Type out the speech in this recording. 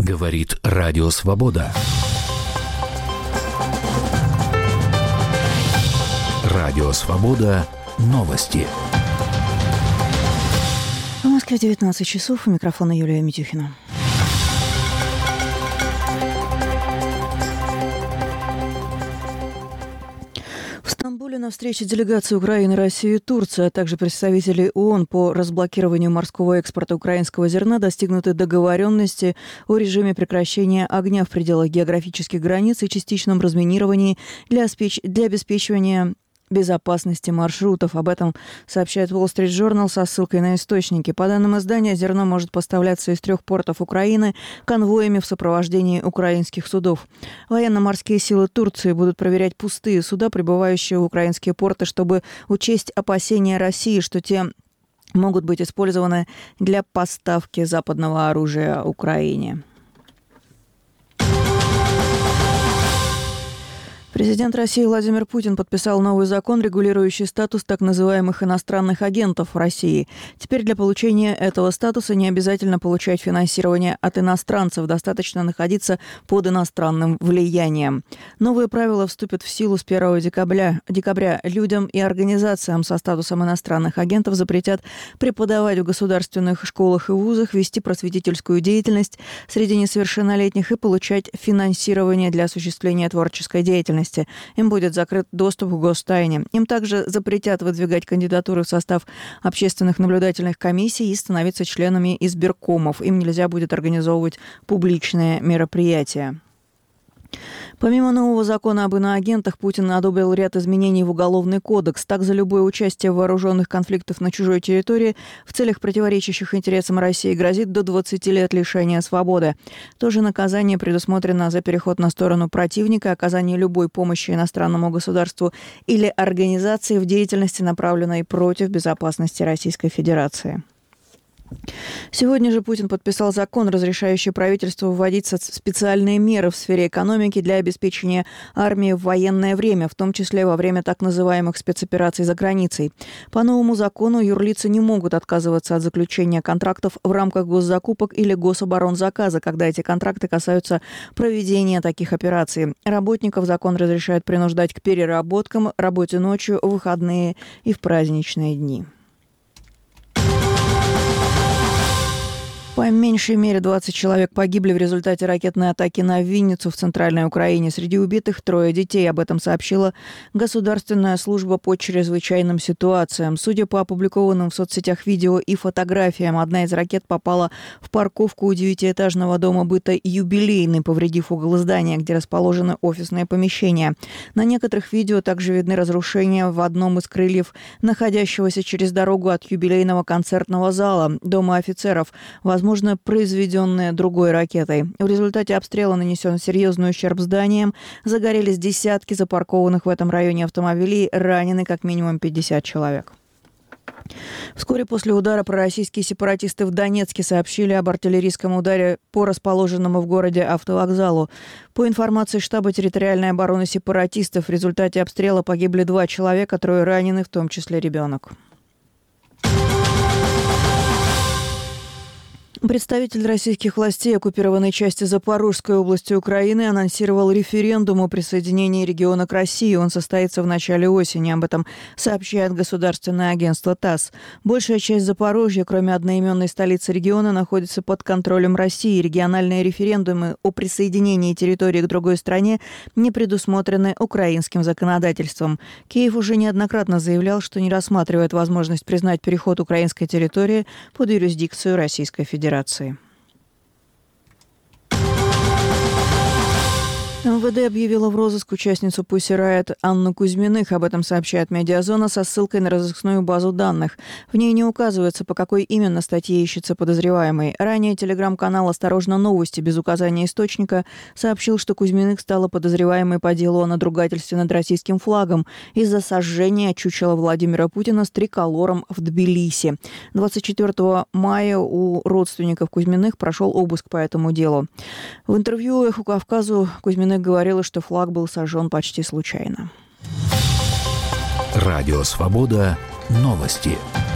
Говорит Радио Свобода. Радио Свобода. Новости. В Москве 19 часов. У микрофона Юлия Митюхина. В Стамбуле на встрече делегаций Украины, России и Турции, а также представителей ООН по разблокированию морского экспорта украинского зерна достигнуты договоренности о режиме прекращения огня в пределах географических границ и частичном разминировании для обеспечивания безопасности маршрутов. Об этом сообщает Wall Street Journal со ссылкой на источники. По данным издания, зерно может поставляться из 3 портов Украины конвоями в сопровождении украинских судов. Военно-морские силы Турции будут проверять пустые суда, прибывающие в украинские порты, чтобы учесть опасения России, что те могут быть использованы для поставки западного оружия Украине. Президент России Владимир Путин подписал новый закон, регулирующий статус так называемых иностранных агентов в России. Теперь для получения этого статуса не обязательно получать финансирование от иностранцев, достаточно находиться под иностранным влиянием. Новые правила вступят в силу с 1 декабря. Людям и организациям со статусом иностранных агентов запретят преподавать в государственных школах и вузах, вести просветительскую деятельность среди несовершеннолетних и получать финансирование для осуществления творческой деятельности. Им будет закрыт доступ к гостайне. Им также запретят выдвигать кандидатуры в состав общественных наблюдательных комиссий и становиться членами избиркомов. Им нельзя будет организовывать публичные мероприятия. Помимо нового закона об иноагентах, Путин одобрил ряд изменений в Уголовный кодекс. Так, за любое участие в вооруженных конфликтах на чужой территории в целях, противоречащих интересам России, грозит до 20 лет лишения свободы. То же наказание предусмотрено за переход на сторону противника, оказание любой помощи иностранному государству или организации в деятельности, направленной против безопасности Российской Федерации. Сегодня же Путин подписал закон, разрешающий правительству вводить специальные меры в сфере экономики для обеспечения армии в военное время, в том числе во время так называемых спецопераций за границей. По новому закону юрлицы не могут отказываться от заключения контрактов в рамках госзакупок или гособоронзаказа, когда эти контракты касаются проведения таких операций. Работников закон разрешает принуждать к переработкам, работе ночью, в выходные и в праздничные дни. По меньшей мере 20 человек погибли в результате ракетной атаки на Винницу в Центральной Украине. Среди убитых 3 детей. Об этом сообщила Государственная служба по чрезвычайным ситуациям. Судя по опубликованным в соцсетях видео и фотографиям, одна из ракет попала в парковку у 9-этажного дома быта «Юбилейный», повредив угол здания, где расположены офисные помещения. На некоторых видео также видны разрушения в одном из крыльев, находящегося через дорогу от юбилейного концертного зала, дома офицеров, возможно, произведенные другой ракетой. В результате обстрела нанесен серьезный ущерб зданиям, загорелись десятки запаркованных в этом районе автомобилей, ранены как минимум 50 человек. Вскоре после удара пророссийские сепаратисты в Донецке сообщили об артиллерийском ударе по расположенному в городе автовокзалу. По информации штаба территориальной обороны сепаратистов, в результате обстрела погибли 2 человека, 3 ранены, в том числе ребенок. Представитель российских властей оккупированной части Запорожской области Украины анонсировал референдум о присоединении региона к России. Он состоится в начале осени. Об этом сообщает государственное агентство ТАСС. Большая часть Запорожья, кроме одноименной столицы региона, находится под контролем России. Региональные референдумы о присоединении территории к другой стране не предусмотрены украинским законодательством. Киев уже неоднократно заявлял, что не рассматривает возможность признать переход украинской территории под юрисдикцию Российской Федерации. МВД объявила в розыск участницу Pussy Riot Анну Кузьминых. Об этом сообщает «Медиазона» со ссылкой на разыскную базу данных. В ней не указывается, по какой именно статье ищется подозреваемый. Ранее телеграм-канал «Осторожно, новости» без указания источника сообщил, что Кузьминых стала подозреваемой по делу о надругательстве над российским флагом из-за сожжения чучела Владимира Путина с триколором в Тбилиси. 24 мая у родственников Кузьминых прошел обыск по этому делу. В интервью «Эху Кавказу» Кузьминых говорила, что флаг был сожжен почти случайно. Радио Свобода. Новости.